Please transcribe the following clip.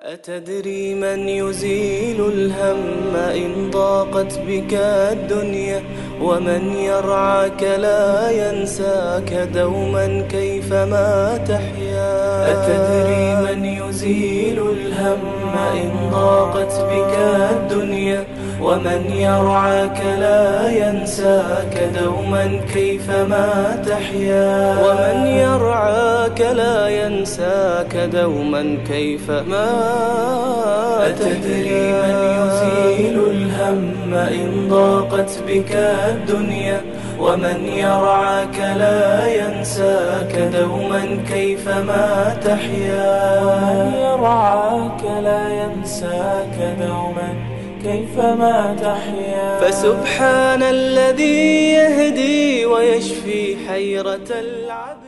أتدري من يزيل الهم إن ضاقت بك الدنيا، ومن يرعاك لا ينساك دوما كيفما تحيا. أتدري من يزيل الهم إن ضاقت بك الدنيا، ومن يرعاك لا ينساك دوما كيفما تحيا. ومن يرعاك لا ينساك دوما كيفما. أتدري من يزيل الهم إن ضاقت بك الدنيا، ومن يرعاك لا ينساك دوما كيفما تحيا. ومن يرعاك لا ينساك دوما كيفما تحيا. فسبحان الذي يهدي ويشفي حيرة العبد.